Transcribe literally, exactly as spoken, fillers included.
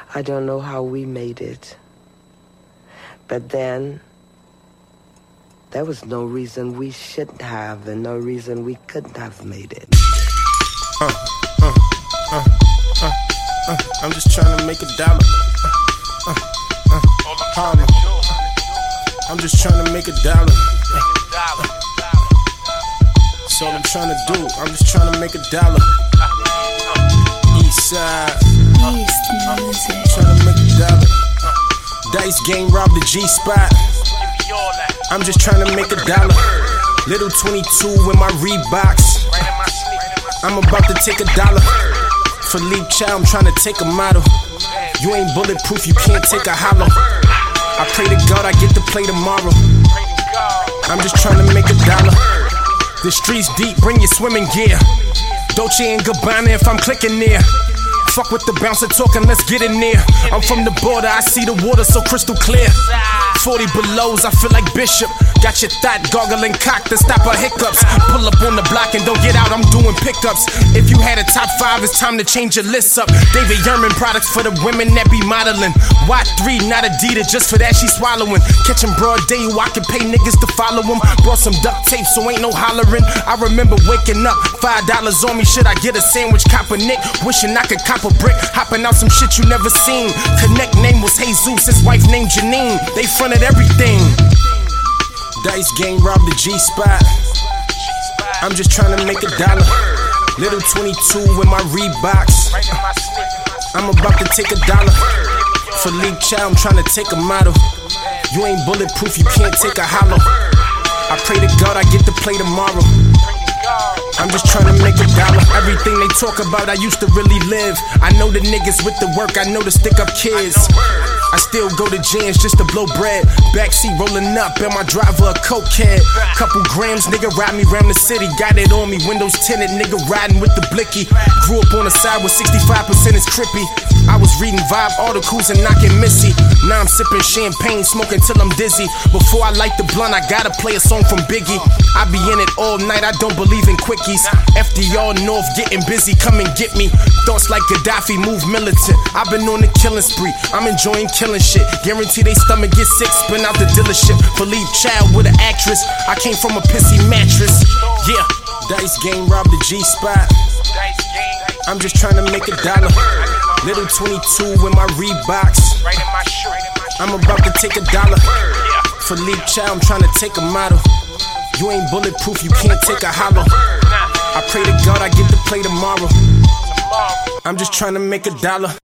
I don't know how we made it. But then, there was no reason we shouldn't have, and no reason we couldn't have made it. Uh, uh, uh, uh, uh, I'm just trying to make a dollar. Uh, uh, uh, Harlem. I'm just trying to make a dollar. Uh, That's all I'm trying to do. I'm just trying to make a dollar. East side. Trying to make a dollar. Dice game robbed the G spot. I'm just trying to make a dollar. Little twenty-two with my Reeboks. I'm about to take a dollar. Philippe Chow, I'm trying to take a model. You ain't bulletproof, you can't take a hollow. I pray to God I get to play tomorrow. I'm just trying to make a dollar. The streets deep, bring your swimming gear. Dolce and Gabbana if I'm clicking near. Fuck with the bouncer talking, let's get in there. I'm from the border, I see the water so crystal clear. Forty belows, I feel like Bishop. Got your thought goggling cocked to stop our hiccups. Pull up on the block and don't get out, I'm doing pickups. If you had a top five, it's time to change your list up. David Yurman products for the women that be modeling. Watt three, not Adidas, just for that she swallowing. Catching broad day, I can pay niggas to follow him. Brought some duct tape, so ain't no hollering. I remember waking up, five dollars on me, should I get a sandwich? Cop a Nick, wishing I could cop a brick. Hopping out some shit you never seen. Connect name was Jesus, his wife named Janine. They fronted everything. Dice game robbed the G spot. I'm just trying to make a dollar. Little twenty-two with my Reeboks. I'm about to take a dollar. Philippe Chow, I'm trying to take a model. You ain't bulletproof, you can't take a hollow. I pray to God I get to play tomorrow. I'm just trying to make a dollar. Everything they talk about, I used to really live. I know the niggas with the work, I know the stick up kids. I still go to jams just to blow bread. Backseat rolling up, and my driver a cokehead. Couple grams, nigga ride me round the city. Got it on me, windows tinted, nigga riding with the blicky. Grew up on the side where sixty-five percent is trippy. I was reading Vibe articles and knocking Missy. Now I'm sipping champagne, smoking till I'm dizzy. Before I light the blunt, I gotta play a song from Biggie. I be in it all night, I don't believe in quickies. F D R North getting busy, come and get me. Thoughts like Gaddafi, move militant. I've been on the killing spree, I'm enjoying killing shit. Guarantee they stomach get sick, spin out the dealership. Philippe Chow with an actress, I came from a pissy mattress. Yeah, Dice game robbed the G spot. I'm just trying to make a dollar. Little twenty-two with my Reeboks. I'm about to take a dollar. Philippe Chow, I'm trying to take a model. You ain't bulletproof, you can't take a hollow. I pray to God I get to play tomorrow. I'm just trying to make a dollar.